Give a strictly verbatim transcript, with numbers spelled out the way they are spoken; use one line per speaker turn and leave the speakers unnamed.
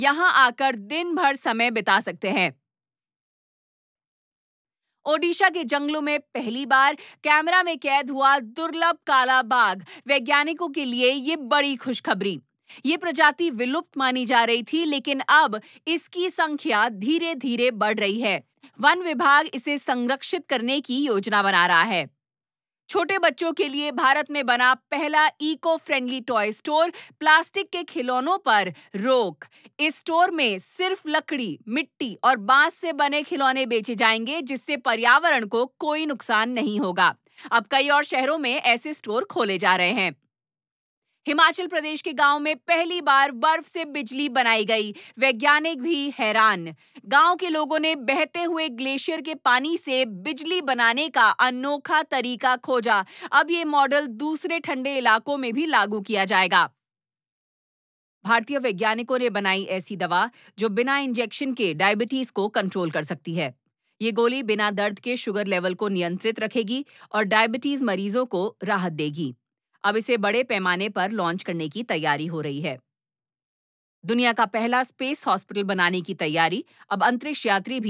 यहाँ आकर दिन भर समय बिता सकते हैं। ओडिशा के जंगलों में पहली बार कैमरा में कैद हुआ दुर्लभ काला बाघ। वैज्ञानिकों के लिए ये बड़ी खुशखबरी। ये प्रजाति विलुप्त मानी जा रही थी, लेकिन अब इसकी संख्या धीरे धीरे बढ़ रही है। वन विभाग इसे संरक्षित करने की योजना बना रहा है। छोटे बच्चों के लिए भारत में बना पहला eco friendly toy store. Plastic के खिलौनों पर रोक। इस स्टोर में सिर्फ लकड़ी, मिट्टी और बांस से बने खिलौने बेचे जाएंगे, जिससे पर्यावरण को कोई नुकसान नहीं होगा। अब कई और शहरों में ऐसे स्टोर खोले जा रहे हैं। हिमाचल प्रदेश के गांव में पहली बार बर्फ से बिजली बनाई गई। वैज्ञानिक भी हैरान। गांव के लोगों ने बहते हुए ग्लेशियर के पानी से बिजली बनाने का अनोखा तरीका खोजा। अब ये मॉडल दूसरे ठंडे इलाकों में भी लागू किया जाएगा। भारतीय वैज्ञानिकों ने बनाई ऐसी दवा जो बिना इंजेक्शन के डायबिटीज को कंट्रोल कर सकती है। ये गोली बिना दर्द के शुगर लेवल को नियंत्रित रखेगी और डायबिटीज मरीजों को राहत देगी। अब इसे बड़े पैमाने पर लॉन्च करने की तैयारी हो रही है। दुनिया का पहला स्पेस हॉस्पिटल बनाने की तैयारी। अब अंतरिक्ष यात्री भी